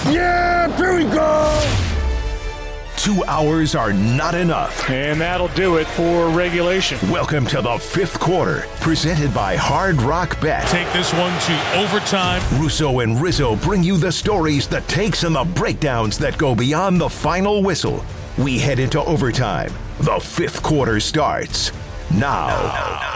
Yeah, here we go! 2 hours are not enough. And that'll do it for regulation. Welcome to the fifth quarter, presented by Hard Rock Bet. Take this one to overtime. Russo and Rizzo bring you the stories, the takes, and the breakdowns that go beyond the final whistle. We head into overtime. The fifth quarter starts now.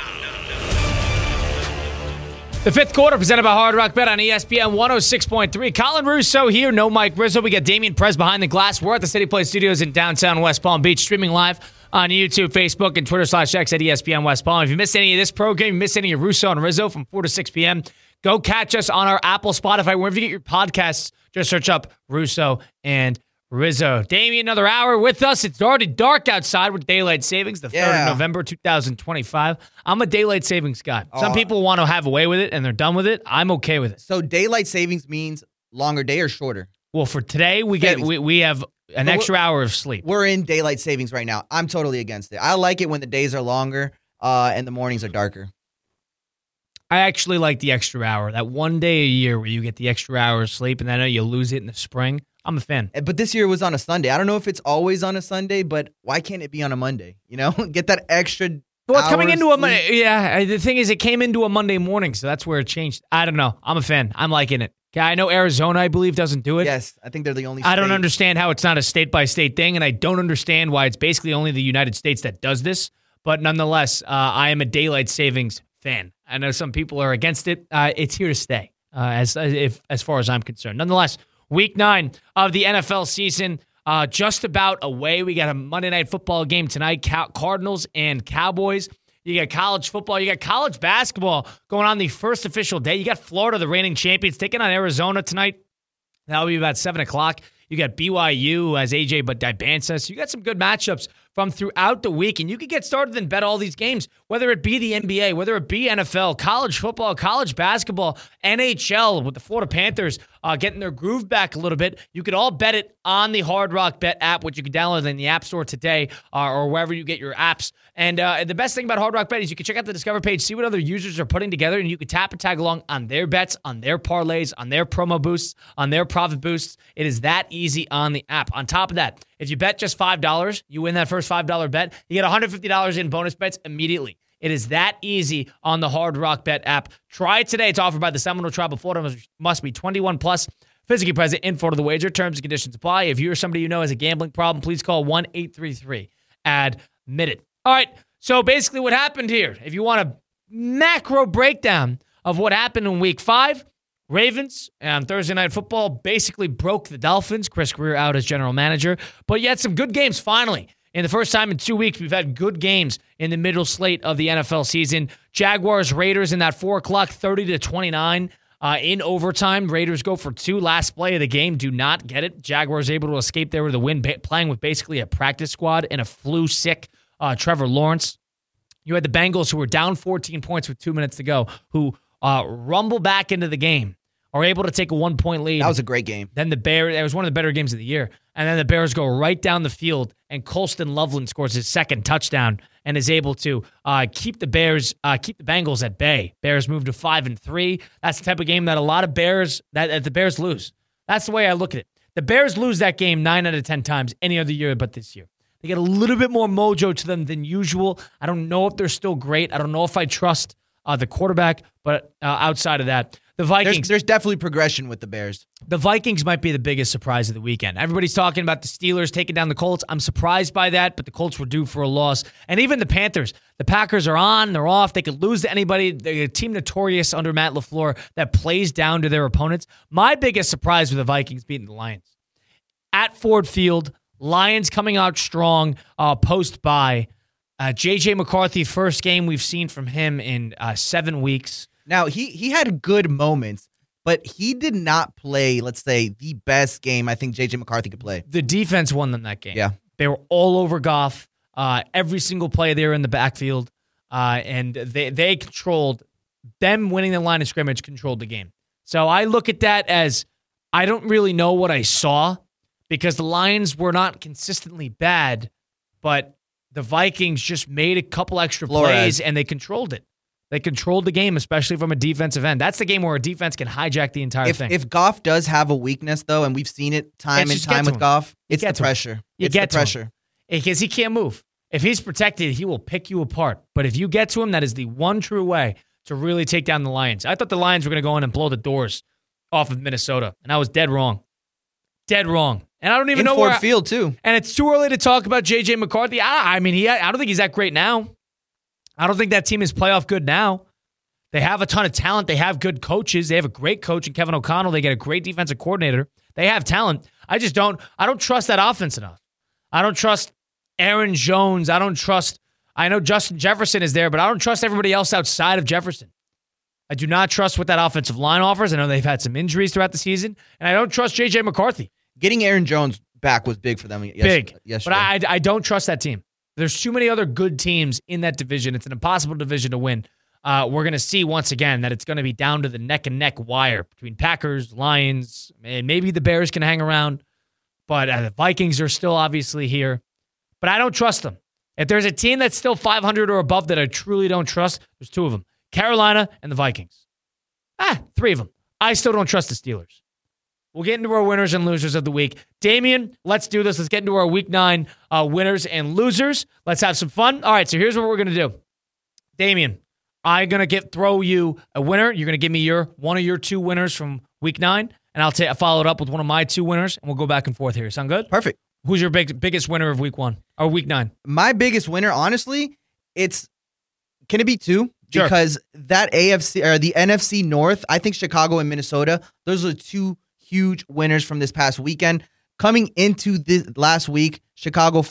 The fifth quarter presented by Hard Rock Bet on ESPN 106.3. Colin Russo here, no Mike Rizzo. We got Damian Prez behind the glass. We're at the City Play Studios in downtown West Palm Beach, streaming live on YouTube, Facebook, and Twitter/X at ESPN West Palm. If you missed any of this program, you missed any of Russo and Rizzo from 4 to 6 p.m., go catch us on our Apple, Spotify, wherever you get your podcasts. Just search up Russo and Rizzo. Damian, another hour with us. It's already dark outside with daylight savings, the 3rd of November, 2025. I'm a daylight savings guy. Some people want to have away with it, and they're done with it. I'm okay with it. So daylight savings means longer day or shorter? Well, for today, we have an extra hour of sleep. We're in daylight savings right now. I'm totally against it. I like it when the days are longer and the mornings are darker. I actually like the extra hour. That one day a year where you get the extra hour of sleep, and I know you lose it in the spring. I'm a fan. But this year was on a Sunday. I don't know if it's always on a Sunday, but why can't it be on a Monday? You know, get that extra. Well, it's coming into a Monday. Yeah, the thing is, it came into a Monday morning, so that's where it changed. I don't know. I'm a fan. I'm liking it. I know Arizona, I believe, doesn't do it. Yes, I think they're the only state. I don't understand how it's not a state-by-state thing, and I don't understand why it's basically only the United States that does this. But nonetheless, I am a daylight savings fan. I know some people are against it. It's here to stay, as far as I'm concerned. Nonetheless, Week 9 of the NFL season, just about away. We got a Monday Night Football game tonight, Cardinals and Cowboys. You got college football. You got college basketball going on the first official day. You got Florida, the reigning champions, taking on Arizona tonight. That'll be about 7 o'clock. You got BYU, who has AJ Bansa. So you got some good matchups from throughout the week, and you could get started and bet all these games, whether it be the NBA, whether it be NFL, college football, college basketball, NHL, with the Florida Panthers getting their groove back a little bit. You could all bet it on the Hard Rock Bet app, which you can download in the App Store today or wherever you get your apps. And the best thing about Hard Rock Bet is you can check out the Discover page, see what other users are putting together, and you can tap and tag along on their bets, on their parlays, on their promo boosts, on their profit boosts. It is that easy on the app. On top of that, if you bet just $5, you win that first $5 bet, you get $150 in bonus bets immediately. It is that easy on the Hard Rock Bet app. Try it today. It's offered by the Seminole Tribe of Florida. Must be 21 plus. Physically present in Florida. The wager. Terms and conditions apply. If you're somebody you know has a gambling problem, please call 1-833-ADMIT-IT. All right. So basically what happened here, if you want a macro breakdown of what happened in Week 5, Ravens on Thursday Night Football basically broke the Dolphins. Chris Greer out as general manager. But you had some good games finally. In the first time in 2 weeks, we've had good games in the middle slate of the NFL season. Jaguars, Raiders in that 4 o'clock, 30-29 in overtime. Raiders go for 2. Last play of the game, do not get it. Jaguars able to escape there with a win, playing with basically a practice squad and a flu-sick Trevor Lawrence. You had the Bengals, who were down 14 points with 2 minutes to go, who rumble back into the game, are able to take a 1-point lead. That was a great game. Then the Bears, it was one of the better games of the year. And then the Bears go right down the field, and Colston Loveland scores his second touchdown and is able to keep the Bengals at bay. Bears move to 5-3. That's the type of game that a lot of Bears that the Bears lose. That's the way I look at it. The Bears lose that game 9 out of 10 times any other year but this year. They get a little bit more mojo to them than usual. I don't know if they're still great. I don't know if I trust the quarterback, but outside of that, the Vikings. There's definitely progression with the Bears. The Vikings might be the biggest surprise of the weekend. Everybody's talking about the Steelers taking down the Colts. I'm surprised by that, but the Colts were due for a loss. And even the Panthers. The Packers are on, they're off. They could lose to anybody. They're a team notorious under Matt LaFleur that plays down to their opponents. My biggest surprise with the Vikings beating the Lions. At Ford Field, Lions coming out strong post-bye. J.J. McCarthy, first game we've seen from him in 7 weeks. Now, he had good moments, but he did not play, let's say, the best game I think J.J. McCarthy could play. The defense won them that game. Yeah. They were all over Goff. Every single play they were in the backfield. And they controlled, them winning the line of scrimmage controlled the game. So I look at that as, I don't really know what I saw because the Lions were not consistently bad, but the Vikings just made a couple extra plays and they controlled it. They controlled the game, especially from a defensive end. That's the game where a defense can hijack the entire thing. If Goff does have a weakness, though, and we've seen it time and time with Goff, it's the pressure. It's the pressure. Because he can't move. If he's protected, he will pick you apart. But if you get to him, that is the one true way to really take down the Lions. I thought the Lions were going to go in and blow the doors off of Minnesota, and I was dead wrong. Dead wrong. And I don't even know where Ford Field, too. And it's too early to talk about J.J. McCarthy. I don't think he's that great now. I don't think that team is playoff good now. They have a ton of talent. They have good coaches. They have a great coach in Kevin O'Connell. They get a great defensive coordinator. They have talent. I don't trust that offense enough. I don't trust Aaron Jones. I know Justin Jefferson is there, but I don't trust everybody else outside of Jefferson. I do not trust what that offensive line offers. I know they've had some injuries throughout the season, and I don't trust J.J. McCarthy. Getting Aaron Jones back was big for them yesterday. But I don't trust that team. There's too many other good teams in that division. It's an impossible division to win. We're going to see once again that it's going to be down to the neck-and-neck wire between Packers, Lions, and maybe the Bears can hang around. But the Vikings are still obviously here. But I don't trust them. If there's a team that's still 500 or above that I truly don't trust, there's two of them. Carolina and the Vikings. Three of them. I still don't trust the Steelers. We'll get into our winners and losers of the week. Damian, let's do this. Let's get into our Week 9 winners and losers. Let's have some fun. All right, so here's what we're going to do. Damian, I'm going to throw you a winner. You're going to give me one of your two winners from Week 9, and I'll follow it up with one of my two winners, and we'll go back and forth here. Sound good? Perfect. Who's your biggest winner of Week 1 or Week 9? My biggest winner, honestly, can it be two? Sure. Because that AFC or the NFC North, I think Chicago and Minnesota, those are two huge winners from this past weekend. Coming into this last week, Chicago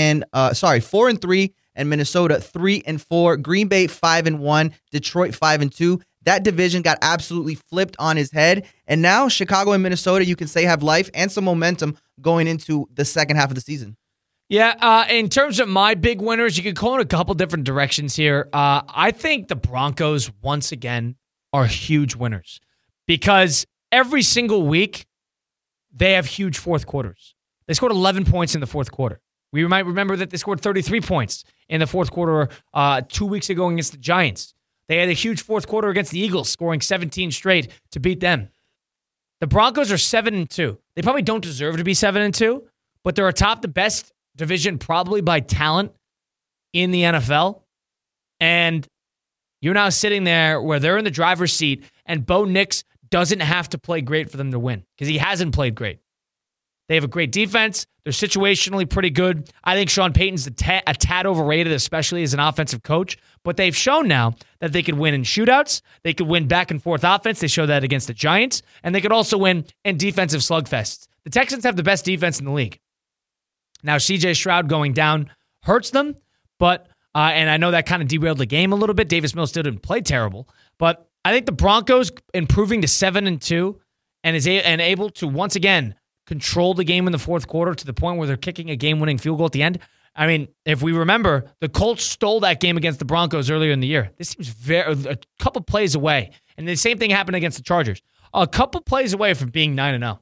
4-3, and Minnesota 3-4. Green Bay 5-1, Detroit 5-2. That division got absolutely flipped on his head, and now Chicago and Minnesota, you can say, have life and some momentum going into the second half of the season. Yeah, in terms of my big winners, you could go in a couple different directions here. I think the Broncos, once again, are huge winners because every single week, they have huge fourth quarters. They scored 11 points in the fourth quarter. We might remember that they scored 33 points in the fourth quarter 2 weeks ago against the Giants. They had a huge fourth quarter against the Eagles, scoring 17 straight to beat them. The Broncos are 7-2. They probably don't deserve to be 7-2, but they're atop the best division probably by talent in the NFL. And you're now sitting there where they're in the driver's seat, and Bo Nix doesn't have to play great for them to win because he hasn't played great. They have a great defense. They're situationally pretty good. I think Sean Payton's a tad overrated, especially as an offensive coach. But they've shown now that they could win in shootouts. They could win back and forth offense. They showed that against the Giants. And they could also win in defensive slugfests. The Texans have the best defense in the league. Now, C.J. Stroud going down hurts them. But and I know that kind of derailed the game a little bit. Davis Mills still didn't play terrible. But I think the Broncos improving to 7-2 and able to once again control the game in the fourth quarter to the point where they're kicking a game-winning field goal at the end. I mean, if we remember, the Colts stole that game against the Broncos earlier in the year. This seems a couple plays away. And the same thing happened against the Chargers. A couple plays away from being 9-0.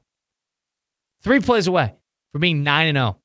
3 plays away from being 9-0.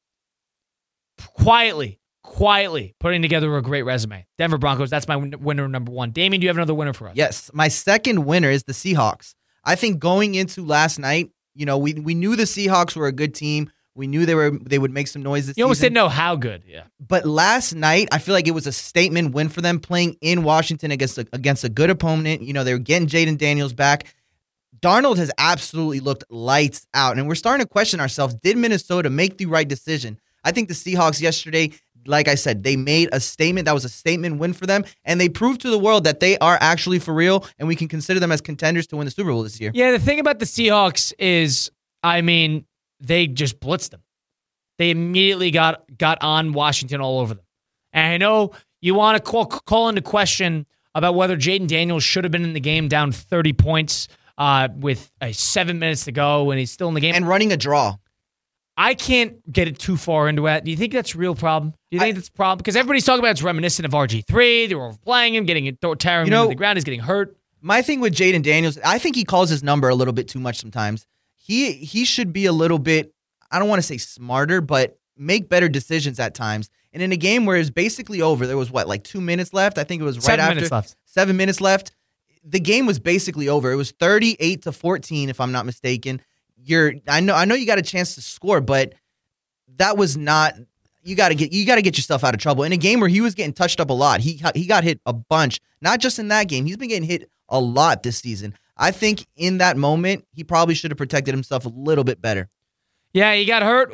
Quietly putting together a great resume. Denver Broncos, that's my winner number 1. Damien, do you have another winner for us? Yes. My second winner is the Seahawks. I think going into last night, we knew the Seahawks were a good team. We knew they would make some noise this season. You almost didn't know how good, yeah. But last night, I feel like it was a statement win for them playing in Washington against a good opponent. They were getting Jaden Daniels back. Darnold has absolutely looked lights out, and we're starting to question ourselves. Did Minnesota make the right decision? I think the Seahawks yesterday, like I said, they made a statement. That was a statement win for them, and they proved to the world that they are actually for real, and we can consider them as contenders to win the Super Bowl this year. Yeah, the thing about the Seahawks is, they just blitzed them. They immediately got on Washington all over them. And I know you want to call into question about whether Jaden Daniels should have been in the game down 30 points with 7 minutes to go, and he's still in the game. And running a draw. I can't get it too far into it. Do you think that's a real problem? Do you think that's a problem? Because everybody's talking about it's reminiscent of RG3. They were overplaying him, tearing him to the ground. He's getting hurt. My thing with Jaden Daniels, I think he calls his number a little bit too much sometimes. He should be a little bit, I don't want to say smarter, but make better decisions at times. And in a game where it's basically over, there was 2 minutes left? I think it was right 7 after. minutes left. 7 minutes left. The game was basically over. It was 38-14, if I'm not mistaken. I know you got a chance to score, but that was not. You got to get yourself out of trouble in a game where he was getting touched up a lot. He got hit a bunch, not just in that game. He's been getting hit a lot this season. I think in that moment he probably should have protected himself a little bit better. Yeah, he got hurt.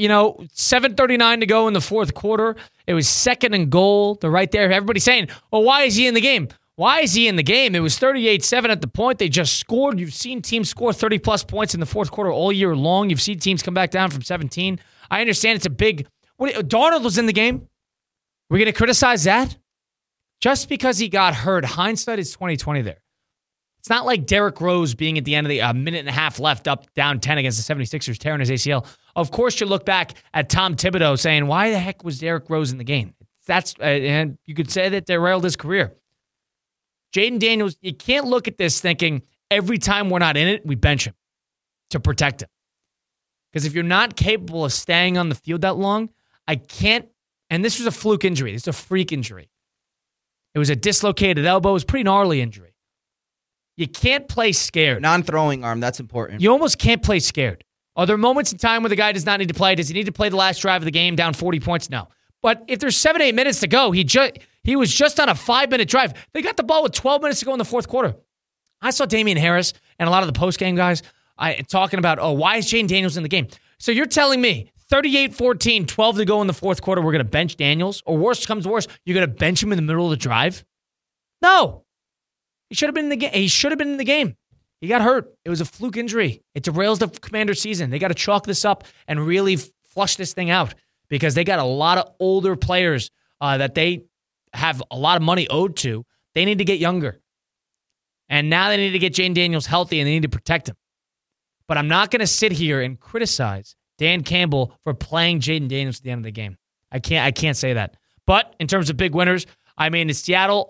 7:39 to go in the fourth quarter. It was 2nd and goal. They're right there. Everybody's saying, "Well, why is he in the game?" Why is he in the game? It was 38-7 at the point. They just scored. You've seen teams score 30-plus points in the fourth quarter all year long. You've seen teams come back down from 17. I understand it's a big. Darnold was in the game. We're going to criticize that? Just because he got hurt, hindsight is 20/20 there. It's not like Derrick Rose being at the end of the minute and a half left up, down 10 against the 76ers, tearing his ACL. Of course, you look back at Tom Thibodeau saying, why the heck was Derrick Rose in the game? And you could say that derailed his career. Jaden Daniels, you can't look at this thinking every time we're not in it, we bench him to protect him. Because if you're not capable of staying on the field that long, I can't, and this was a fluke injury. This is a freak injury. It was a dislocated elbow. It was a pretty gnarly injury. You can't play scared. Non-throwing arm, that's important. You almost can't play scared. Are there moments in time where the guy does not need to play? Does he need to play the last drive of the game down 40 points? No. But if there's 7-8 minutes to go, he was just on a 5-minute drive. They got the ball with 12 minutes to go in the fourth quarter. I saw Damian Harris and a lot of the post-game guys talking about, why is Jaden Daniels in the game? So you're telling me 38-14, 12 to go in the fourth quarter, we're going to bench Daniels? Or worst comes to worst, you're going to bench him in the middle of the drive? No. He should have been in the game. He should have been in the game. He got hurt. It was a fluke injury. It derails the Commanders' season. They got to chalk this up and really flush this thing out because they got a lot of older players that they have a lot of money owed to. They need to get younger. And now they need to get Jaden Daniels healthy and they need to protect him. But I'm not going to sit here and criticize Dan Campbell for playing Jaden Daniels at the end of the game. I can't say that. But in terms of big winners, in Seattle,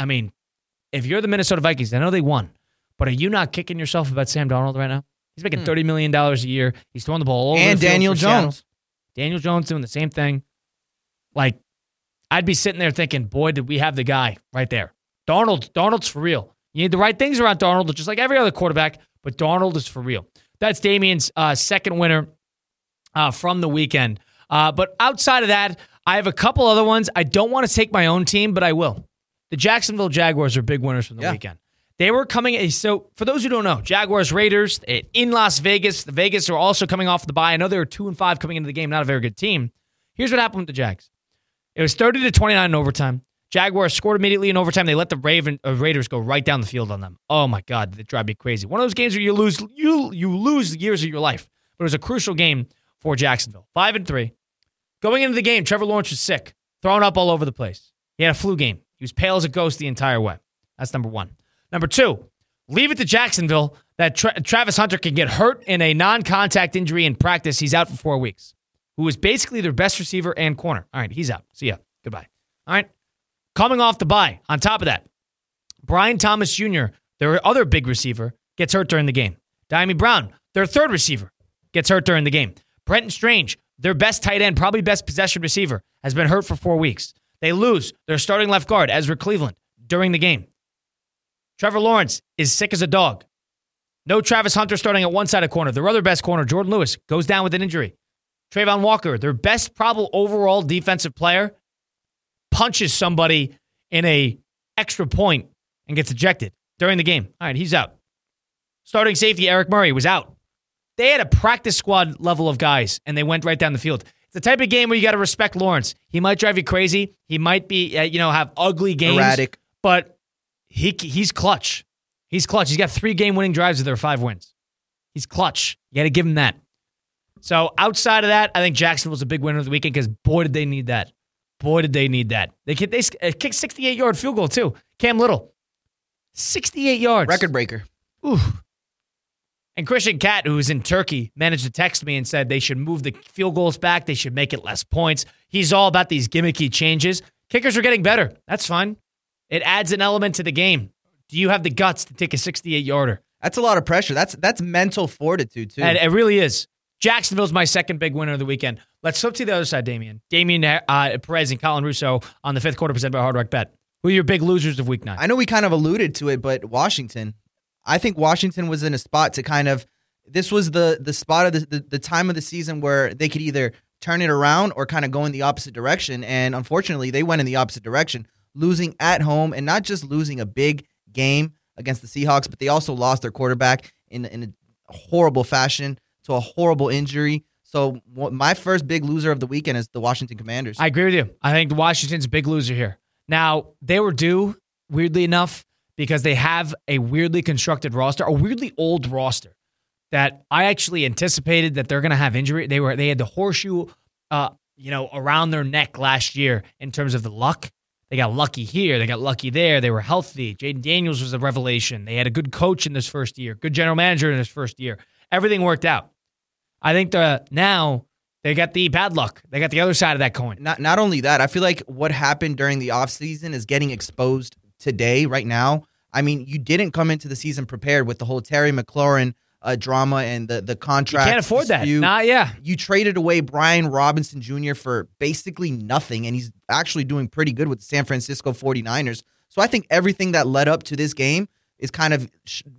if you're the Minnesota Vikings, I know they won, but are you not kicking yourself about Sam Darnold right now? He's making $30 million a year. He's throwing the ball all over and the field Daniel for Jones. Seattle. Daniel Jones doing the same thing. I'd be sitting there thinking, boy, did we have the guy right there. Darnold's for real. You need the right things around Darnold, just like every other quarterback, but Darnold is for real. That's Damian's second winner from the weekend. But outside of that, I have a couple other ones. I don't want to take my own team, but I will. The Jacksonville Jaguars are big winners from the weekend. They were coming. So for those who don't know, Jaguars, Raiders in Las Vegas. The Vegas are also coming off the bye. I know they were 2-5 coming into the game. Not a very good team. Here's what happened with the Jags. It was 30-29 in overtime. Jaguars scored immediately in overtime. They let the Raiders go right down the field on them. Oh my God, that drive me crazy. One of those games where you lose years of your life. But it was a crucial game for Jacksonville. 5-3. Going into the game, Trevor Lawrence was sick, throwing up all over the place. He had a flu game. He was pale as a ghost the entire way. That's number one. Number two, leave it to Jacksonville that Travis Hunter can get hurt in a non-contact injury in practice. He's out for 4 weeks. Who is basically their best receiver and corner. All right, he's out. See ya. Goodbye. All right. Coming off the bye, on top of that, Brian Thomas Jr., their other big receiver, gets hurt during the game. Diami Brown, their third receiver, gets hurt during the game. Brenton Strange, their best tight end, probably best possession receiver, has been hurt for 4 weeks. They lose their starting left guard, Ezra Cleveland, during the game. Trevor Lawrence is sick as a dog. No Travis Hunter starting at one side of corner. Their other best corner, Jordan Lewis, goes down with an injury. Trayvon Walker, their best probable overall defensive player, punches somebody in a extra point and gets ejected during the game. All right, he's out. Starting safety Eric Murray was out. They had a practice squad level of guys, and they went right down the field. It's the type of game where you got to respect Lawrence. He might drive you crazy. He might be, have ugly games. Erratic. But he's clutch. He's clutch. He's got 3 game-winning drives with their 5 wins. He's clutch. You got to give him that. So outside of that, I think Jacksonville's a big winner of the weekend because boy, did they need that. Boy, did they need that. They kicked 68-yard field goal, too. Cam Little. 68 yards. Record breaker. Ooh. And Christian Catt, who was in Turkey, managed to text me and said they should move the field goals back. They should make it less points. He's all about these gimmicky changes. Kickers are getting better. That's fine. It adds an element to the game. Do you have the guts to take a 68-yarder? That's a lot of pressure. That's mental fortitude, too. And it really is. Jacksonville's my second big winner of the weekend. Let's flip to the other side, Damian. Damian Perez and Colin Russo on the fifth quarter presented by Hard Rock Bet. Who are your big losers of week 9? I know we kind of alluded to it, but Washington. I think Washington was in a spot to kind of, this was the spot of the time of the season where they could either turn it around or kind of go in the opposite direction. And unfortunately, they went in the opposite direction, losing at home, and not just losing a big game against the Seahawks, but they also lost their quarterback in a horrible fashion to a horrible injury. So my first big loser of the weekend is the Washington Commanders. I agree with you. I think Washington's a big loser here. Now, they were due, weirdly enough, because they have a weirdly constructed roster, a weirdly old roster that I actually anticipated that they're going to have injury. They had the horseshoe, around their neck last year in terms of the luck. They got lucky here. They got lucky there. They were healthy. Jaden Daniels was a revelation. They had a good coach in this first year, good general manager in this first year. Everything worked out. I think now they got the bad luck. They got the other side of that coin. Not only that, I feel like what happened during the offseason is getting exposed today, right now. I mean, you didn't come into the season prepared with the whole Terry McLaurin drama and the contract. You can't afford dispute. that. You traded away Brian Robinson Jr. for basically nothing, and he's actually doing pretty good with the San Francisco 49ers. So I think everything that led up to this game is kind of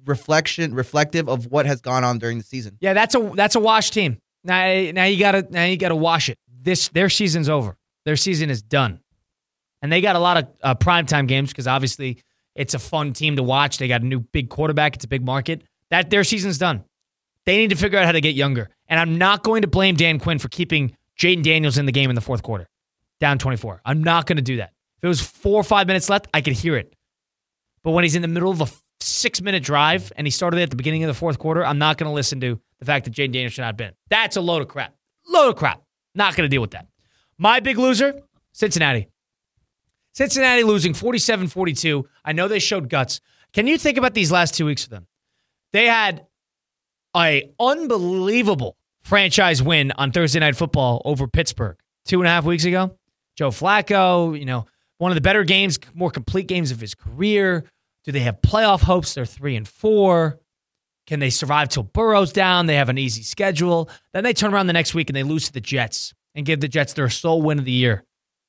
reflective of what has gone on during the season. Yeah, that's a wash team. Now you gotta wash it. Their season's over. Their season is done, and they got a lot of primetime games because obviously it's a fun team to watch. They got a new big quarterback. It's a big market. That their season's done. They need to figure out how to get younger. And I'm not going to blame Dan Quinn for keeping Jaden Daniels in the game in the fourth quarter, down 24. I'm not going to do that. If it was 4 or 5 minutes left, I could hear it. But when he's in the middle of a 6-minute drive and he started at the beginning of the fourth quarter, I'm not going to listen to the fact that Jaden Daniels should not have been. That's a load of crap. Load of crap. Not going to deal with that. My big loser, Cincinnati. Cincinnati losing 47-42. I know they showed guts. Can you think about these last 2 weeks for them? They had an unbelievable franchise win on Thursday Night Football over Pittsburgh 2.5 weeks ago. Joe Flacco, one of the better games, more complete games of his career. Do they have playoff hopes? They're 3-4. Can they survive till Burrow's down? They have an easy schedule. Then they turn around the next week and they lose to the Jets and give the Jets their sole win of the year.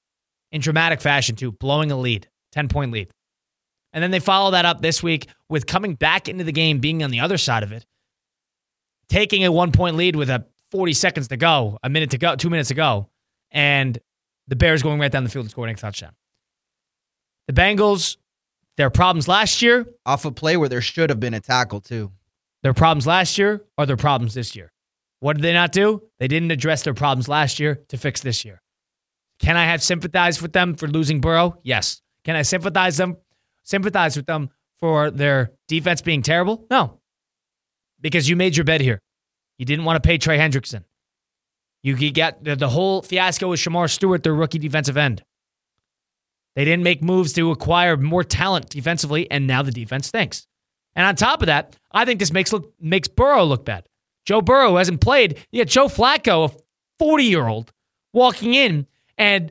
In dramatic fashion, too, blowing a lead, 10-point lead. And then they follow that up this week with coming back into the game, being on the other side of it, taking a 1-point lead with 40 seconds to go, 2 minutes to go, and the Bears going right down the field and scoring a touchdown. The Bengals, their problems last year. Off a play where there should have been a tackle, too. Their problems last year are their problems this year. What did they not do? They didn't address their problems last year to fix this year. Can I have sympathize with them for losing Burrow? Yes. Can I sympathize with them for their defense being terrible? No. Because you made your bed here. You didn't want to pay Trey Hendrickson. You got the whole fiasco with Shamar Stewart, their rookie defensive end. They didn't make moves to acquire more talent defensively, and now the defense stinks. And on top of that, I think this makes Burrow look bad. Joe Burrow, who hasn't played, you got Joe Flacco, a 40-year-old, walking in and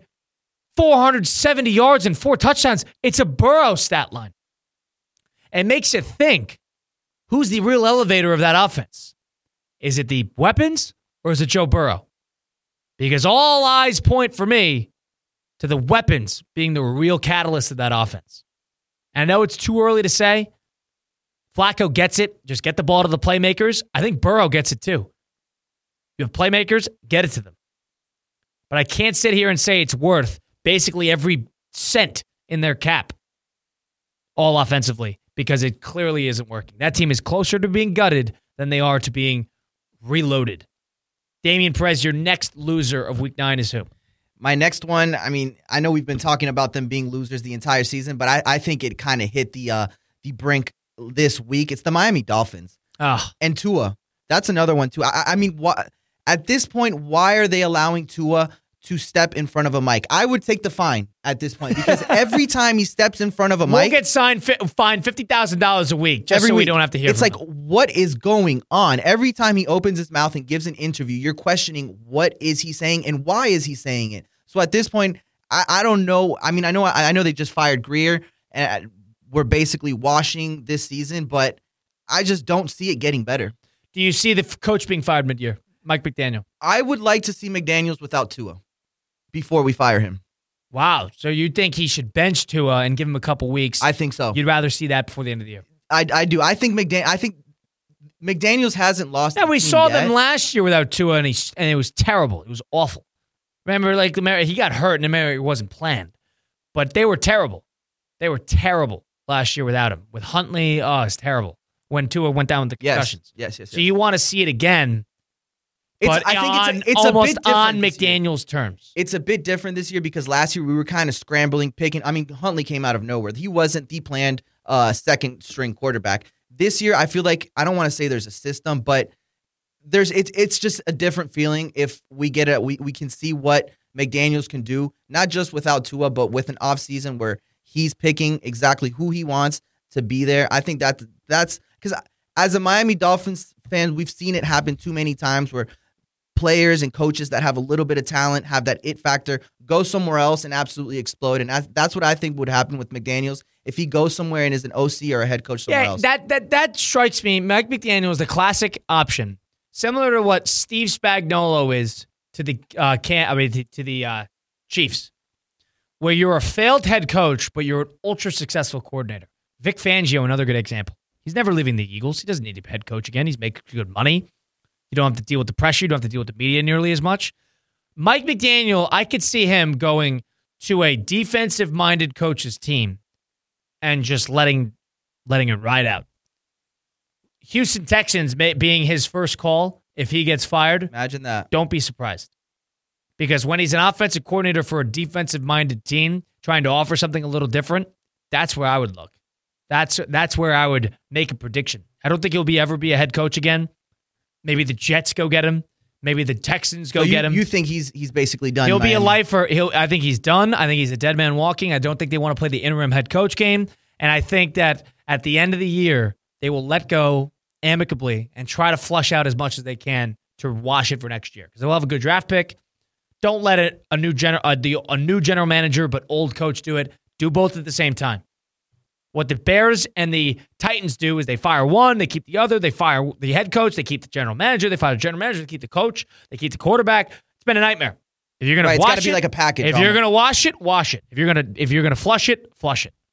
470 yards and 4 touchdowns. It's a Burrow stat line. It makes you think, who's the real elevator of that offense? Is it the weapons or is it Joe Burrow? Because all eyes point for me to the weapons being the real catalyst of that offense. And I know it's too early to say. Flacco gets it. Just get the ball to the playmakers. I think Burrow gets it too. You have playmakers, get it to them. But I can't sit here and say it's worth basically every cent in their cap, all offensively, because it clearly isn't working. That team is closer to being gutted than they are to being reloaded. Damian Perez, your next loser of Week 9 is who? My next one, I know we've been talking about them being losers the entire season, but I think it kind of hit the brink this week. It's the Miami Dolphins. And Tua. That's another one, too. At this point, why are they allowing Tua to step in front of a mic? I would take the fine at this point because every time he steps in front of a mic, we'll get fined $50,000 a week just so we don't have to hear it's from like, him. What is going on? Every time he opens his mouth and gives an interview, you're questioning what is he saying and why is he saying it? So at this point, I don't know. I know they just fired Greer and we're basically washing this season, but I just don't see it getting better. Do you see the coach being fired mid-year, Mike McDaniel? I would like to see McDaniels without Tua before we fire him. Wow. So you think he should bench Tua and give him a couple weeks? I think so. You'd rather see that before the end of the year. I do. I think McDaniels hasn't lost. Yeah, we the team saw yet. them last year without Tua, and it was terrible. It was awful. Remember, like he got hurt, and it wasn't planned, but they were terrible. They were terrible last year without him. With Huntley, it's terrible. When Tua went down with the concussions. Yes. So you want to see it again, but I think it's almost a bit on different McDaniel's terms. It's a bit different this year because last year we were kind of scrambling, picking. I mean, Huntley came out of nowhere. He wasn't the planned second string quarterback. This year, I feel like I don't want to say there's a system, but it's just a different feeling if we get we can see what McDaniels can do, not just without Tua, but with an offseason where he's picking exactly who he wants to be there. I think that's because as a Miami Dolphins fan, we've seen it happen too many times where players and coaches that have a little bit of talent, have that it factor, go somewhere else and absolutely explode. And that's what I think would happen with McDaniels if he goes somewhere and is an OC or a head coach somewhere else. That strikes me. Mike McDaniel is the classic option, similar to what Steve Spagnuolo is to the Chiefs, where you're a failed head coach, but you're an ultra successful coordinator. Vic Fangio, another good example. He's never leaving the Eagles. He doesn't need a head coach again. He's making good money. You don't have to deal with the pressure. You don't have to deal with the media nearly as much. Mike McDaniel, I could see him going to a defensive-minded coach's team and just letting it ride out. Houston Texans being his first call if he gets fired. Imagine that. Don't be surprised. Because when he's an offensive coordinator for a defensive-minded team trying to offer something a little different, that's where I would look. That's where I would make a prediction. I don't think he'll ever be a head coach again. Maybe the Jets go get him. Maybe the Texans go get him. You think he's basically done? He'll be a lifer. I think he's done. I think he's a dead man walking. I don't think they want to play the interim head coach game. And I think that at the end of the year, they will let go amicably and try to flush out as much as they can to wash it for next year because they'll have a good draft pick. Don't let a new general manager but old coach do it. Do both at the same time. What the Bears and the Titans do is they fire one, they keep the other, they fire the head coach, they keep the general manager, they fire the general manager, they keep the coach, they keep the quarterback. It's been a nightmare. If you're gonna it's got to be like a package. If you're gonna wash it, wash it. If you're gonna flush it, flush it.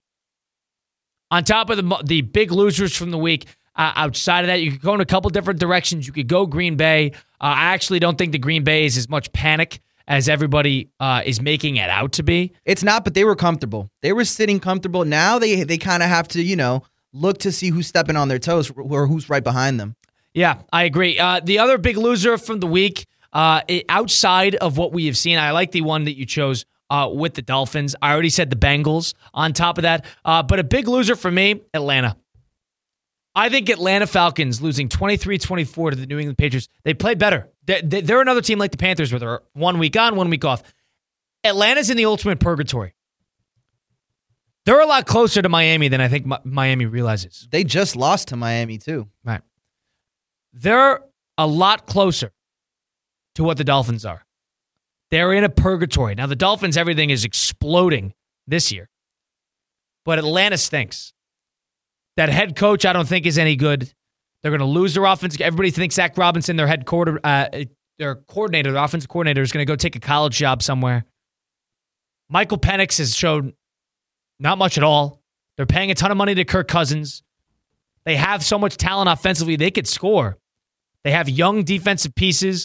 On top of the big losers from the week, outside of that, you could go in a couple different directions. You could go Green Bay. I actually don't think the Green Bay is as much panic as everybody is making it out to be. It's not, but they were comfortable. They were sitting comfortable. Now they kind of have to, look to see who's stepping on their toes or who's right behind them. Yeah, I agree. The other big loser from the week, outside of what we have seen, I like the one that you chose with the Dolphins. I already said the Bengals on top of that. But a big loser for me, Atlanta. I think Atlanta Falcons losing 23-24 to the New England Patriots. They played better. They're another team like the Panthers where they're 1 week on, 1 week off. Atlanta's in the ultimate purgatory. They're a lot closer to Miami than I think Miami realizes. They just lost to Miami too. Right. They're a lot closer to what the Dolphins are. They're in a purgatory. Now, the Dolphins, everything is exploding this year. But Atlanta stinks. That head coach, I don't think, is any good. They're going to lose their offense. Everybody thinks Zach Robinson, their coordinator, their offensive coordinator, is going to go take a college job somewhere. Michael Penix has showed not much at all. They're paying a ton of money to Kirk Cousins. They have so much talent offensively, they could score. They have young defensive pieces.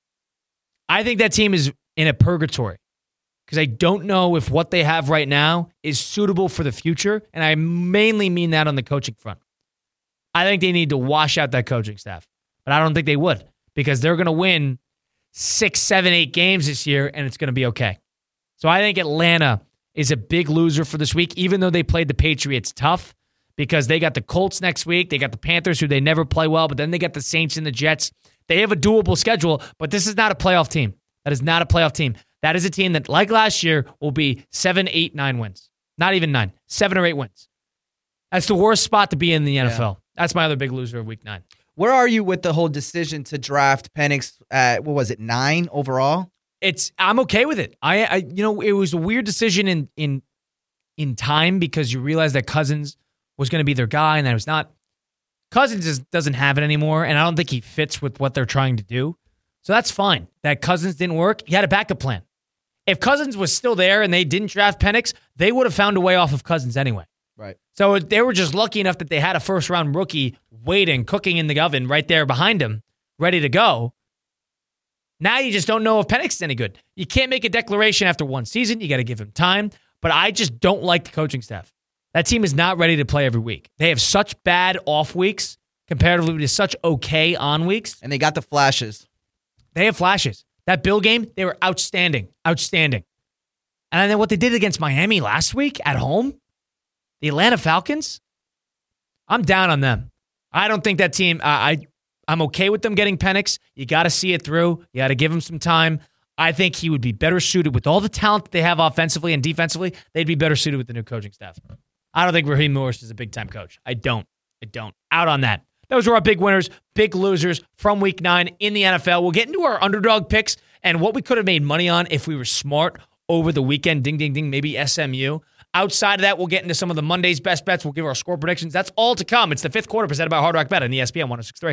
I think that team is in a purgatory because I don't know if what they have right now is suitable for the future, and I mainly mean that on the coaching front. I think they need to wash out that coaching staff, but I don't think they would because they're going to win 6, 7, 8 games this year, and it's going to be okay. So I think Atlanta is a big loser for this week, even though they played the Patriots tough because they got the Colts next week. They got the Panthers, who they never play well, but then they got the Saints and the Jets. They have a doable schedule, but this is not a playoff team. That is not a playoff team. That is a team that, like last year, will be 7, 8, 9 wins. Not even 9. 7 or 8 wins. That's the worst spot to be in the NFL. Yeah. That's my other big loser of week 9. Where are you with the whole decision to draft Penix at, 9 overall? I'm okay with it. It was a weird decision in time because you realize that Cousins was going to be their guy and that it was not. Cousins just doesn't have it anymore, and I don't think he fits with what they're trying to do. So that's fine. That Cousins didn't work. He had a backup plan. If Cousins was still there and they didn't draft Penix, they would have found a way off of Cousins anyway. Right. So they were just lucky enough that they had a first-round rookie waiting, cooking in the oven right there behind him, ready to go. Now you just don't know if Penix is any good. You can't make a declaration after one season. You got to give him time. But I just don't like the coaching staff. That team is not ready to play every week. They have such bad off weeks comparatively to such okay on weeks. And they got the flashes. They have flashes. That Bill game, they were outstanding. Outstanding. And then what they did against Miami last week at home, the Atlanta Falcons, I'm down on them. I don't think that team, I'm okay with them getting Penix. You got to see it through. You got to give him some time. I think he would be better suited with all the talent that they have offensively and defensively. They'd be better suited with the new coaching staff. I don't think Raheem Morris is a big-time coach. I don't. Out on that. Those were our big winners, big losers from Week 9 in the NFL. We'll get into our underdog picks and what we could have made money on if we were smart over the weekend. Ding, ding, ding, maybe SMU. Outside of that, we'll get into some of the Monday's best bets. We'll give our score predictions. That's all to come. It's the fifth quarter presented by Hard Rock Bet on ESPN 106.3.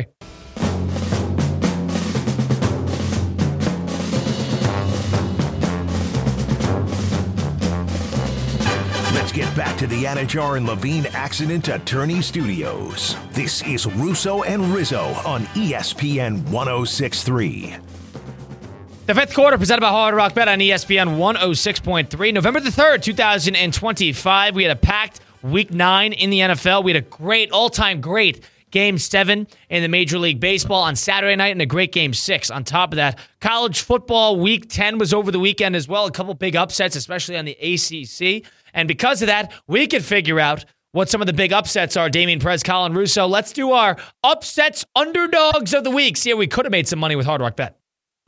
Let's get back to the Anajar and Levine Accident Attorney Studios. This is Russo and Rizzo on ESPN 106.3. The fifth quarter presented by Hard Rock Bet on ESPN 106.3. November the 3rd, 2025. We had a packed Week 9 in the NFL. We had a great, all-time great Game 7 in the Major League Baseball on Saturday night and a great Game 6. On top of that, college football Week 10 was over the weekend as well. A couple big upsets, especially on the ACC. And because of that, we could figure out what some of the big upsets are. Damian Perez, Colin Russo. Let's do our upsets underdogs of the week. See how we could have made some money with Hard Rock Bet.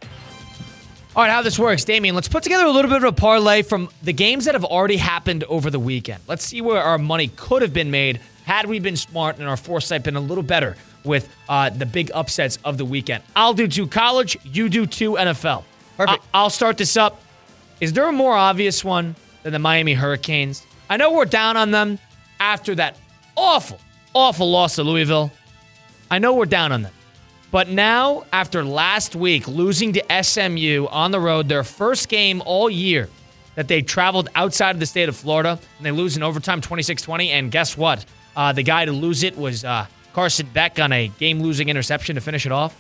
All right, how this works, Damian, let's put together a little bit of a parlay from the games that have already happened over the weekend. Let's see where our money could have been made had we been smart and our foresight been a little better with the big upsets of the weekend. I'll do 2 college, you do 2 NFL. Perfect. I'll start this up. Is there a more obvious one than the Miami Hurricanes? I know we're down on them after that awful loss to Louisville. I know we're down on them. But now, after last week, losing to SMU on the road, their first game all year that they traveled outside of the state of Florida, and they lose in overtime 26-20, and guess what? The guy to lose it was Carson Beck on a game-losing interception to finish it off.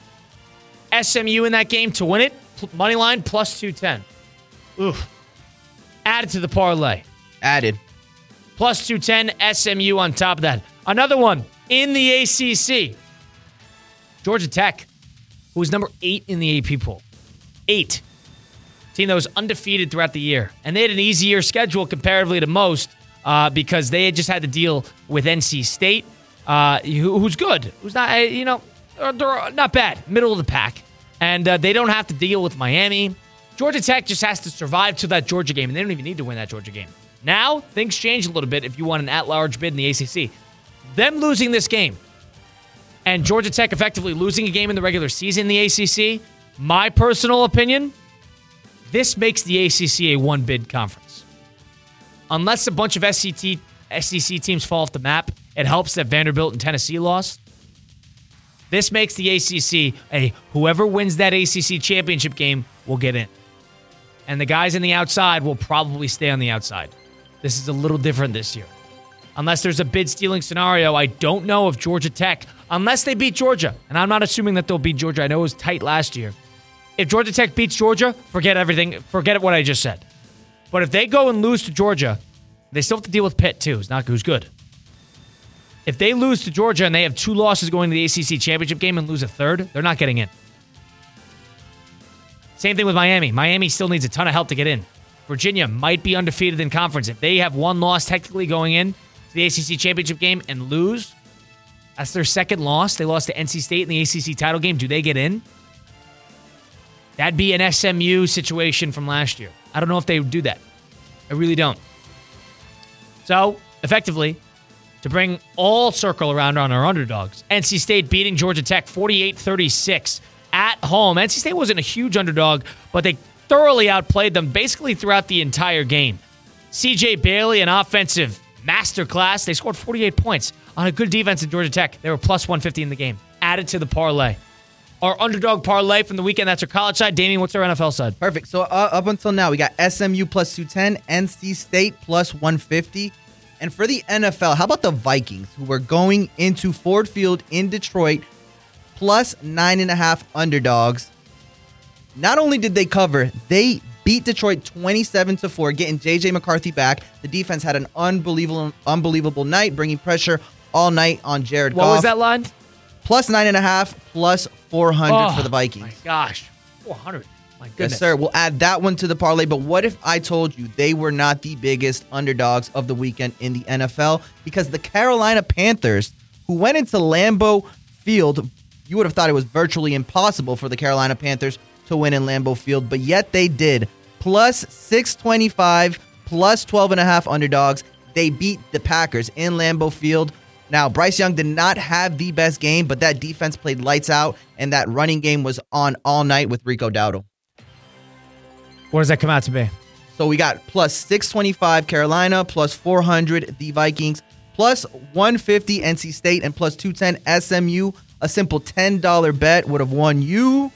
SMU in that game to win it, money line plus 210. Oof. Added to the parlay. Added. Plus 210, SMU on top of that. Another one in the ACC. Georgia Tech, who was number 8 in the AP poll. 8. Team that was undefeated throughout the year. And they had an easier schedule comparatively to most because they had just had to deal with NC State, who's good. Who's not, they're not bad. Middle of the pack. And they don't have to deal with Miami. Georgia Tech just has to survive to that Georgia game, and they don't even need to win that Georgia game. Now, things change a little bit if you want an at-large bid in the ACC. Them losing this game, and Georgia Tech effectively losing a game in the regular season in the ACC, my personal opinion, this makes the ACC a one-bid conference. Unless a bunch of SEC teams fall off the map, it helps that Vanderbilt and Tennessee lost. This makes the ACC a whoever wins that ACC championship game will get in. And the guys in the outside will probably stay on the outside. This is a little different this year. Unless there's a bid-stealing scenario, I don't know if Georgia Tech, unless they beat Georgia, and I'm not assuming that they'll beat Georgia. I know it was tight last year. If Georgia Tech beats Georgia, forget everything. Forget what I just said. But if they go and lose to Georgia, they still have to deal with Pitt, too. Who's good. If they lose to Georgia and they have 2 losses going to the ACC championship game and lose a third, they're not getting in. Same thing with Miami. Miami still needs a ton of help to get in. Virginia might be undefeated in conference. If they have 1 loss technically going in to the ACC championship game and lose, that's their second loss. They lost to NC State in the ACC title game. Do they get in? That'd be an SMU situation from last year. I don't know if they would do that. I really don't. So, effectively, to bring all circle around on our underdogs, NC State beating Georgia Tech 48-36 at home. NC State wasn't a huge underdog, but they thoroughly outplayed them basically throughout the entire game. CJ Bailey, an offensive masterclass. They scored 48 points on a good defense at Georgia Tech. They were plus 150 in the game. Added to the parlay. our underdog parlay from the weekend. That's our college side. Damien, what's our NFL side? Perfect. So up until now, we got SMU plus 210, NC State plus 150. And for the NFL, how about the Vikings, who were going into Ford Field in Detroit plus 9.5 underdogs? Not only did they cover, they beat Detroit 27-4, getting J.J. McCarthy back. The defense had an unbelievable night, bringing pressure all night on Jared Goff. What was that line? Plus 9.5, plus 400 for the Vikings. My gosh, 400. My goodness. Yes, sir. We'll add that one to the parlay. But what if I told you they were not the biggest underdogs of the weekend in the NFL? Because the Carolina Panthers, who went into Lambeau Field, you would have thought it was virtually impossible for the Carolina Panthers to win in Lambeau Field, but yet they did. Plus 625, plus 12.5 underdogs. They beat the Packers in Lambeau Field. Now, Bryce Young did not have the best game, but that defense played lights out, and that running game was on all night with Rico Dowdle. What does that come out to be? So we got plus 625 Carolina, plus 400 the Vikings, plus 150 NC State, and plus 210 SMU. A simple $10 bet would have won you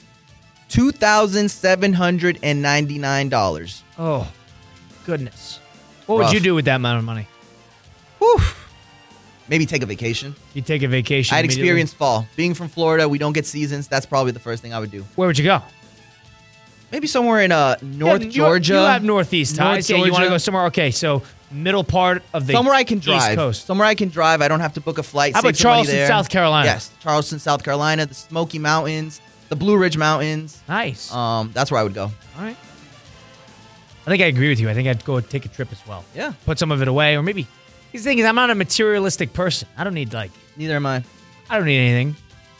$2,799. Oh, goodness. What would you do with that amount of money? Whew. Maybe take a vacation. You take a vacation. I'd experience fall. Being from Florida, we don't get seasons. That's probably the first thing I would do. Where would you go? Maybe somewhere in North Georgia. You have Northeast ties. North Yeah, you want to Georgia. go somewhere? Okay, so middle part of the Somewhere I can drive. East Coast. Somewhere I can drive. I don't have to book a flight. How Save about some money Charleston, there. South Carolina? Yes, Charleston, South Carolina, the Smoky Mountains, the Blue Ridge Mountains. Nice. That's where I would go. All right. I think I agree with you. I think I'd go take a trip as well. Yeah. Put some of it away, or maybe. The thing is, I'm not a materialistic person. I don't need Neither am I. I don't need anything.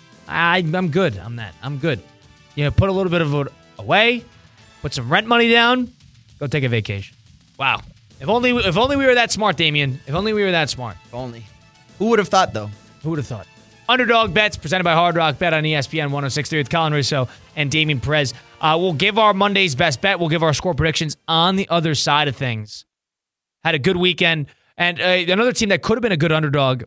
I'm good. I'm good. Put a little bit of it away. Put some rent money down. Go take a vacation. Wow. If only we were that smart, Damien. If only we were that smart. If only. Who would have thought, though? Who would have thought? Underdog Bets presented by Hard Rock Bet on ESPN 106.3 with Colin Russo and Damien Perez. We'll give our Monday's best bet. We'll give our score predictions on the other side of things. Had a good weekend. And another team that could have been a good underdog,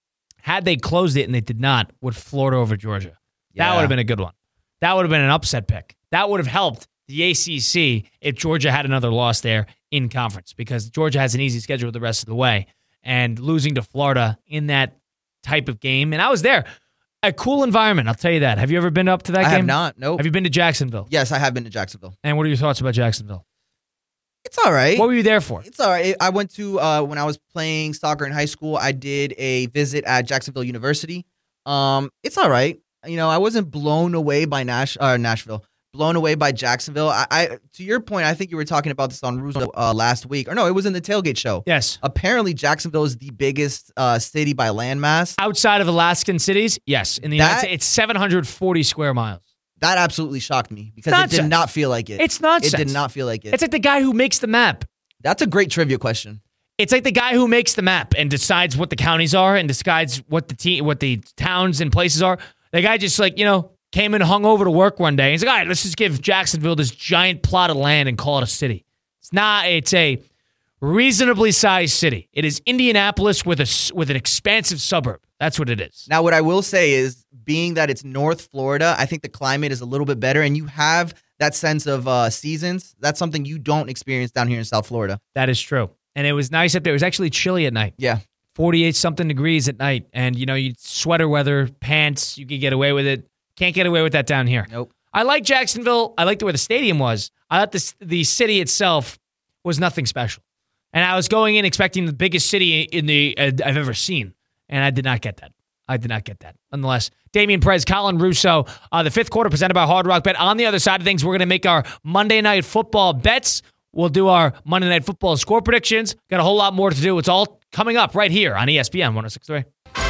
had they closed it and they did not, would Florida over Georgia. Yeah. That would have been a good one. That would have been an upset pick. That would have helped the ACC if Georgia had another loss there in conference, because Georgia has an easy schedule the rest of the way. And losing to Florida in that type of game, and I was there. A cool environment, I'll tell you that. Have you ever been up to that game? I have not, nope. Have you been to Jacksonville? Yes, I have been to Jacksonville. And what are your thoughts about Jacksonville? It's all right. What were you there for? It's all right. I went to, when I was playing soccer in high school, I did a visit at Jacksonville University. It's all right. I wasn't blown away by Nashville. Blown away by Jacksonville. I to your point, I think you were talking about this on Russo last week. Or no, it was in the Tailgate Show. Yes. Apparently, Jacksonville is the biggest city by landmass. Outside of Alaskan cities, yes. In the United States, it's 740 square miles. That absolutely shocked me because it did not feel like it. It's nonsense. It did not feel like it. It's like the guy who makes the map. That's a great trivia question. It's like the guy who makes the map and decides what the counties are and decides what the towns and places are. The guy just came and hung over to work one day. And he's like, all right, let's just give Jacksonville this giant plot of land and call it a city. It's not. It's a reasonably sized city. It is Indianapolis with an expansive suburb. That's what it is. Now, what I will say is, being that it's North Florida, I think the climate is a little bit better, and you have that sense of seasons. That's something you don't experience down here in South Florida. That is true. And it was nice up there. It was actually chilly at night. Yeah. 48-something degrees at night. And, you sweater weather, pants, you could get away with it. Can't get away with that down here. Nope. I like Jacksonville. I liked the way the stadium was. I thought the city itself was nothing special. And I was going in expecting the biggest city I've ever seen. And I did not get that. Nonetheless, Damien Perez, Colin Russo, the fifth quarter presented by Hard Rock Bet. On the other side of things, we're going to make our Monday Night Football bets. We'll do our Monday Night Football score predictions. Got a whole lot more to do. It's all coming up right here on ESPN 106.3.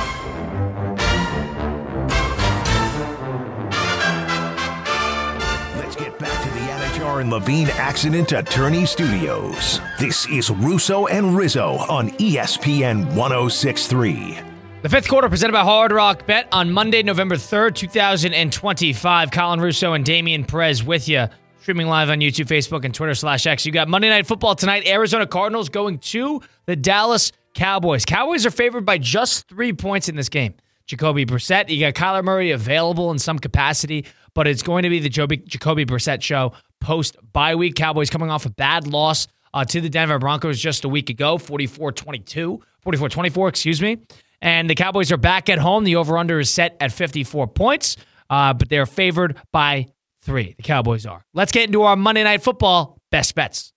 Let's get back to the Anajar and Levine Accident Attorney Studios. This is Russo and Rizzo on ESPN 106.3. The fifth quarter presented by Hard Rock Bet on Monday, November 3rd, 2025. Colin Russo and Damien Perez with you. Streaming live on YouTube, Facebook, and Twitter/X. You got Monday Night Football tonight. Arizona Cardinals going to the Dallas Cowboys. Cowboys are favored by just 3 points in this game. Jacoby Brissett. You got Kyler Murray available in some capacity, but it's going to be the Jacoby Brissett show post-bye week. Cowboys coming off a bad loss to the Denver Broncos just a week ago, 44-24, excuse me. And the Cowboys are back at home. The over-under is set at 54 points, but they're favored by 3. The Cowboys are. Let's get into our Monday Night Football best bets.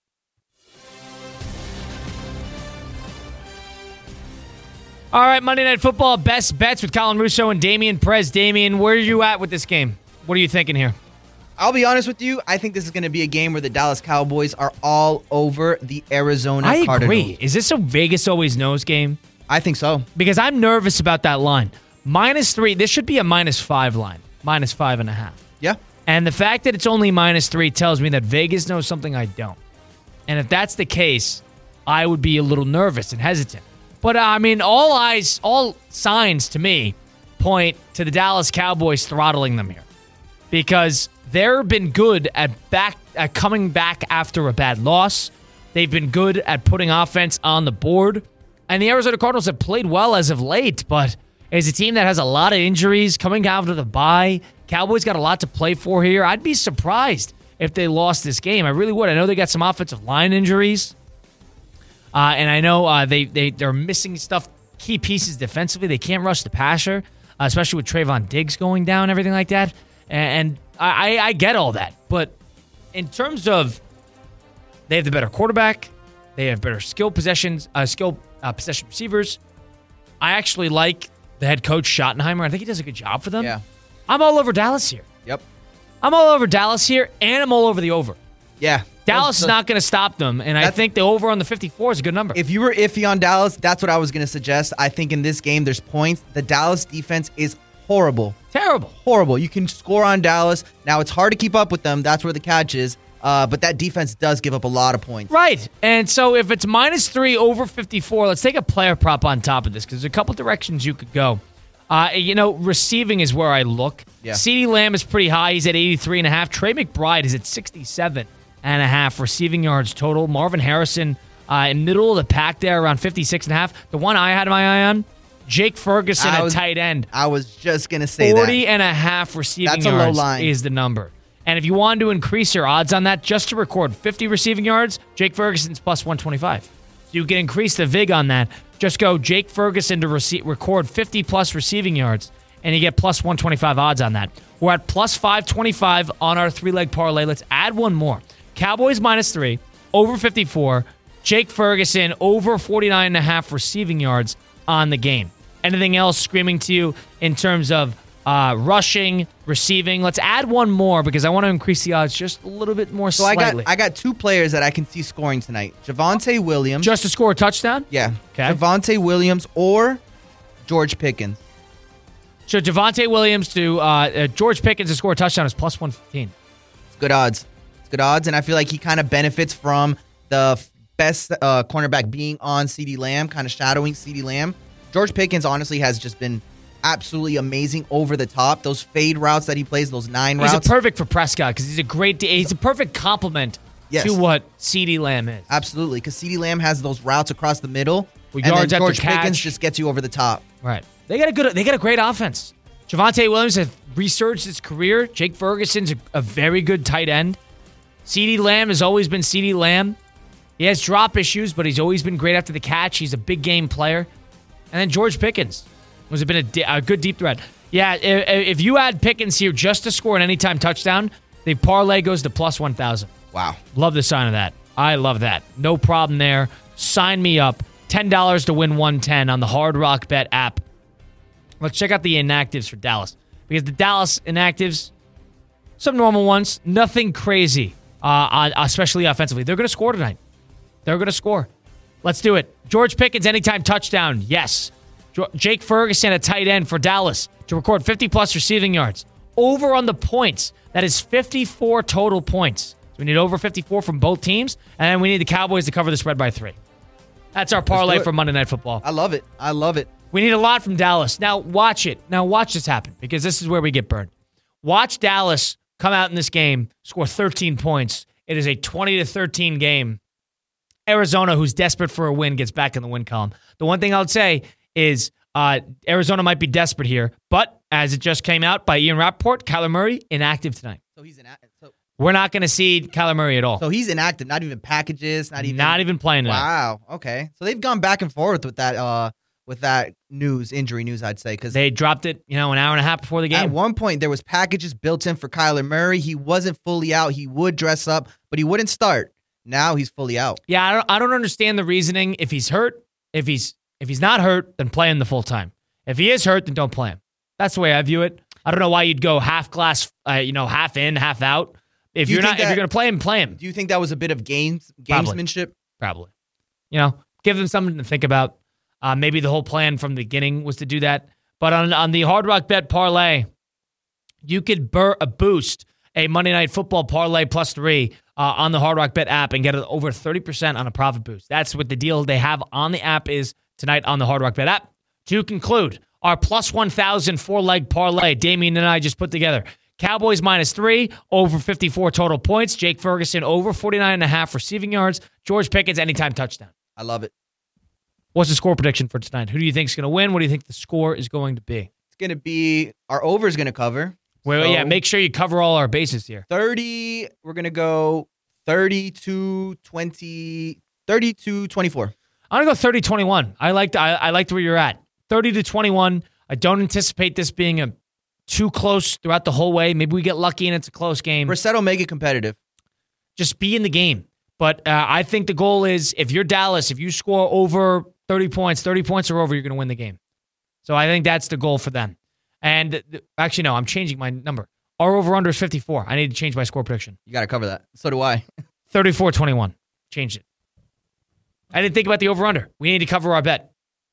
All right, Monday Night Football best bets with Colin Russo and Damian Perez. Damian, where are you at with this game? What are you thinking here? I'll be honest with you. I think this is going to be a game where the Dallas Cowboys are all over the Arizona Cardinals. I agree. Is this a Vegas always knows game? I think so. Because I'm nervous about that line. -3. This should be a -5 line. -5.5. Yeah. And the fact that it's only -3 tells me that Vegas knows something I don't. And if that's the case, I would be a little nervous and hesitant. But, I mean, all signs to me point to the Dallas Cowboys throttling them here. Because they've been good at coming back after a bad loss. They've been good at putting offense on the board. And the Arizona Cardinals have played well as of late, but as a team that has a lot of injuries coming out of the bye, Cowboys got a lot to play for here. I'd be surprised if they lost this game. I really would. I know they got some offensive line injuries. And I know they're missing key pieces defensively. They can't rush the passer, especially with Trayvon Diggs going down, everything like that. And I get all that. But in terms of they have the better quarterback, they have better possession receivers. I actually like the head coach Schottenheimer. I think he does a good job for them. Yeah. I'm all over Dallas here. Yep. I'm all over Dallas here, and I'm all over the over. Yeah. Dallas is not going to stop them, and I think the over on the 54 is a good number. If you were iffy on Dallas, that's what I was going to suggest. I think in this game, there's points. The Dallas defense is horrible. Terrible. Horrible. You can score on Dallas. Now, it's hard to keep up with them. That's where the catch is. But that defense does give up a lot of points. Right. And so if it's -3 over 54, let's take a player prop on top of this because there's a couple directions you could go. Receiving is where I look. Yeah. CeeDee Lamb is pretty high. He's at 83.5. Trey McBride is at 67.5 receiving yards total. Marvin Harrison in middle of the pack there around 56.5. The one I had my eye on, Jake Ferguson at tight end. I was just going to say 40.5 receiving That's yards a low line. is the number. And if you want to increase your odds on that just to record 50 receiving yards, Jake Ferguson's plus 125. So you can increase the VIG on that. Just go Jake Ferguson to record 50-plus receiving yards, and you get plus 125 odds on that. We're at plus 525 on our three-leg parlay. Let's add one more. Cowboys -3, over 54. Jake Ferguson over 49.5 receiving yards on the game. Anything else screaming to you in terms of rushing, receiving? Let's add one more because I want to increase the odds just a little bit more slightly. I got 2 players that I can see scoring tonight. Javonte Williams. Just to score a touchdown? Yeah. Okay. Javonte Williams or George Pickens. So Javonte Williams to George Pickens to score a touchdown is plus 115. It's good odds. And I feel like he kind of benefits from the best cornerback being on CeeDee Lamb, kind of shadowing CeeDee Lamb. George Pickens honestly has just been absolutely amazing over the top. Those fade routes that he plays, those 9 routes. He's perfect for Prescott because he's a perfect complement to what CeeDee Lamb is. Absolutely, because CeeDee Lamb has those routes across the middle, with and yards then George after catch. Pickens just gets you over the top. Right. They got a great offense. Javonte Williams has resurged his career. Jake Ferguson's a very good tight end. CeeDee Lamb has always been CeeDee Lamb. He has drop issues, but he's always been great after the catch. He's a big game player. And then George Pickens has been a good deep threat. Yeah, if you add Pickens here just to score an anytime touchdown, the parlay goes to plus 1,000. Wow. Love the sign of that. I love that. No problem there. Sign me up. $10 to win 110 on the Hard Rock Bet app. Let's check out the inactives for Dallas. Because the Dallas inactives, some normal ones, nothing crazy, especially offensively. They're going to score tonight. They're going to score. Let's do it. George Pickens, anytime touchdown. Yes. Jake Ferguson, a tight end for Dallas, to record 50-plus receiving yards. Over on the points. That is 54 total points. So we need over 54 from both teams, and then we need the Cowboys to cover the spread by 3. That's our parlay for Monday Night Football. I love it. We need a lot from Dallas. Now watch it. Now watch this happen because this is where we get burned. Watch Dallas come out in this game, score 13 points. It is a 20-13 game. Arizona, who's desperate for a win, gets back in the win column. The one thing I would say is Arizona might be desperate here. But as it just came out by Ian Rappaport, Kyler Murray inactive tonight. So he's inactive. We're not going to see Kyler Murray at all. So he's inactive, not even packages, not even playing tonight. Wow. Okay. So they've gone back and forth with that injury news, I'd say, because they dropped it, an hour and a half before the game. At one point, there was packages built in for Kyler Murray. He wasn't fully out. He would dress up, but he wouldn't start. Now he's fully out. Yeah, I don't understand the reasoning. If he's hurt, if he's not hurt, then play him the full time. If he is hurt, then don't play him. That's the way I view it. I don't know why you'd go half glass, half in, half out. If you're going to play him, play him. Do you think that was a bit of gamesmanship? Probably. Give them something to think about. Maybe the whole plan from the beginning was to do that. But on the Hard Rock Bet parlay, you could boost a Monday Night Football parlay +3 on the Hard Rock Bet app and get over 30% on a profit boost. That's what the deal they have on the app is tonight on the Hard Rock Bet app. To conclude, our +1,000 4-leg parlay Damien and I just put together. Cowboys -3, over 54 total points. Jake Ferguson over 49.5 receiving yards. George Pickens anytime touchdown. I love it. What's the score prediction for tonight? Who do you think is going to win? What do you think the score is going to be? It's going to be our over is going to cover. Well, yeah, make sure you cover all our bases here. 30, we're going to go 32-20, 32-24. I'm going to go 30-21. I liked where you're at. 30-21. I don't anticipate this being too close throughout the whole way. Maybe we get lucky and it's a close game. Brissett will make it competitive. Just be in the game. But I think the goal is, if you're Dallas, if you score over 30 points or over, you're going to win the game. So I think that's the goal for them. And actually, no, I'm changing my number. Our over-under is 54. I need to change my score prediction. You got to cover that. So do I. 34-21. Changed it. I didn't think about the over-under. We need to cover our bet.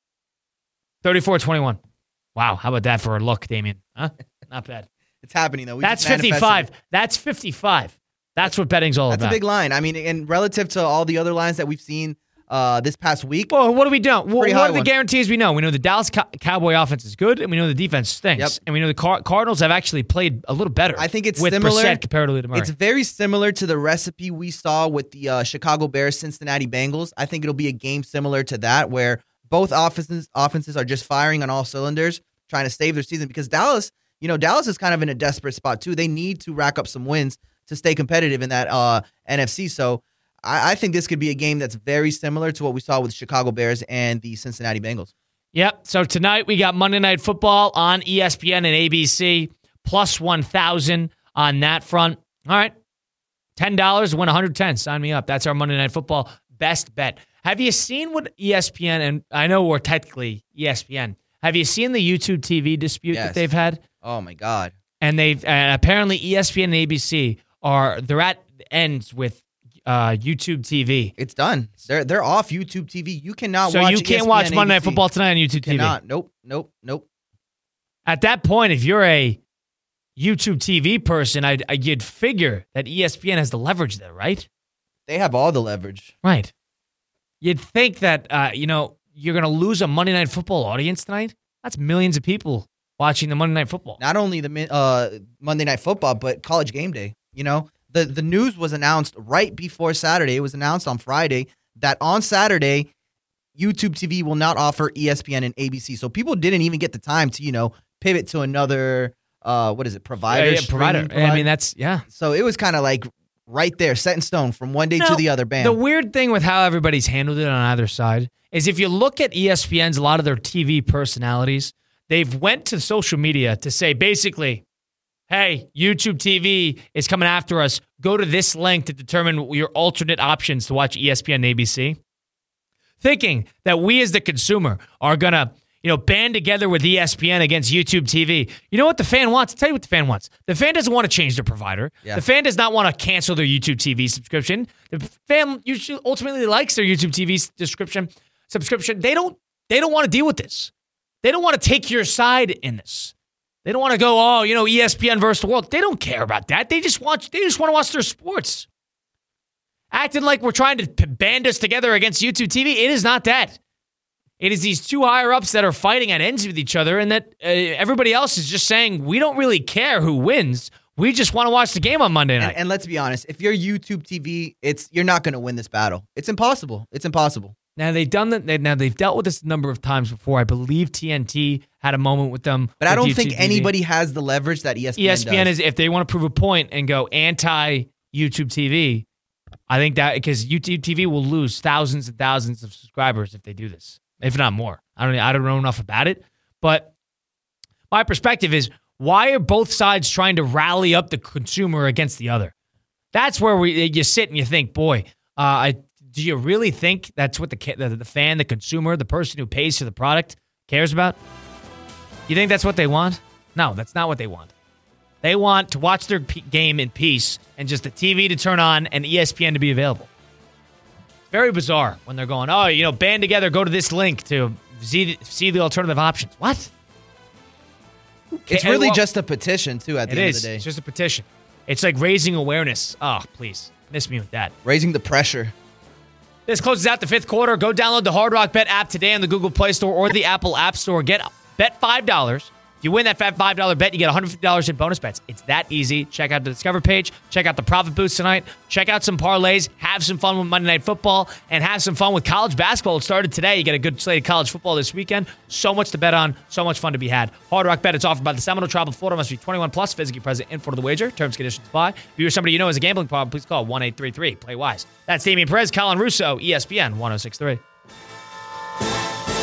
34-21. Wow, how about that for a look, Damien? Huh? Not bad. It's happening, though. That's 55. That's 55. That's what betting's all about. That's a big line. I mean, and relative to all the other lines that we've seen this past week. Well, what do we know? What are the guarantees we know? We know the Dallas Cowboy offense is good, and we know the defense stinks. Yep. And we know the Cardinals have actually played a little better. I think it's with similar Brissett comparatively to Murray. It's very similar to the recipe we saw with the Chicago Bears, Cincinnati Bengals. I think it'll be a game similar to that, where both offenses are just firing on all cylinders, trying to save their season. Because Dallas is kind of in a desperate spot too. They need to rack up some wins to stay competitive in that NFC. So I think this could be a game that's very similar to what we saw with the Chicago Bears and the Cincinnati Bengals. Yep. So tonight we got Monday Night Football on ESPN and ABC, +1,000 on that front. All right. $10 to win 110. Sign me up. That's our Monday Night Football best bet. Have you seen what ESPN, and I know we're technically ESPN, have you seen the YouTube TV dispute that they've had? Oh, my God. And apparently ESPN and ABC they're at ends with YouTube TV. It's done. They're off YouTube TV. You cannot watch. So you can't watch Monday Night Football tonight on YouTube TV. Cannot. Nope. At that point, if you're a YouTube TV person, you'd figure that ESPN has the leverage there, right? They have all the leverage. Right. You'd think that you're going to lose a Monday Night Football audience tonight. That's millions of people watching the Monday Night Football. Not only the Monday Night Football, but College Game Day. The news was announced right before Saturday. It was announced on Friday that on Saturday, YouTube TV will not offer ESPN and ABC. So people didn't even get the time to, pivot to another, provider? Yeah, provider. I mean, So it was kind of like right there, set in stone from one day to the other. Bam. The weird thing with how everybody's handled it on either side is if you look at ESPN's, a lot of their TV personalities, they've went to social media to say basically, hey, YouTube TV is coming after us. Go to this link to determine your alternate options to watch ESPN and ABC. Thinking that we as the consumer are going to, band together with ESPN against YouTube TV. You know what the fan wants? I'll tell you what the fan wants. The fan doesn't want to change their provider. Yeah. The fan does not want to cancel their YouTube TV subscription. The fan usually ultimately likes their YouTube TV subscription. They don't want to deal with this. They don't want to take your side in this. They don't want to go, ESPN versus the world. They don't care about that. They just want to watch their sports. Acting like we're trying to band us together against YouTube TV. It is not that. It is these two higher-ups that are fighting at ends with each other, and that everybody else is just saying, we don't really care who wins. We just want to watch the game on Monday night. And let's be honest, if you're YouTube TV, you're not going to win this battle. It's impossible. Now they've done that. Now they've dealt with this a number of times before. I believe TNT had a moment with them. But I don't YouTube think TV. anybody has the leverage that ESPN does. Is if they want to prove a point and go anti YouTube TV. I think that because YouTube TV will lose thousands and thousands of subscribers if they do this, if not more. I don't know enough about it, but my perspective is, why are both sides trying to rally up the consumer against the other? That's where you sit and you think, boy, do you really think that's what the fan, the consumer, the person who pays for the product cares about? You think that's what they want? No, that's not what they want. They want to watch their game in peace and just the TV to turn on and ESPN to be available. It's very bizarre when they're going, band together, go to this link to see the alternative options. What? It's really just a petition, too, at the end of the day. It's just a petition. It's like raising awareness. Oh, please. Miss me with that. Raising the pressure. This closes out the fifth quarter. Go download the Hard Rock Bet app today on the Google Play Store or the Apple App Store. Bet $5. If you win that $5 bet, you get $150 in bonus bets. It's that easy. Check out the Discover page. Check out the Profit Boost tonight. Check out some parlays. Have some fun with Monday Night Football. And have some fun with college basketball. It started today. You get a good slate of college football this weekend. So much to bet on. So much fun to be had. Hard Rock Bet. It's offered by the Seminole Tribe of Florida. Must be 21 plus. Physically present in Florida the wager. Terms, conditions apply. If you're somebody you know has a gambling problem, please call 1-833-PLAY-WISE. That's Damian Perez, Colin Russo, ESPN 106.3.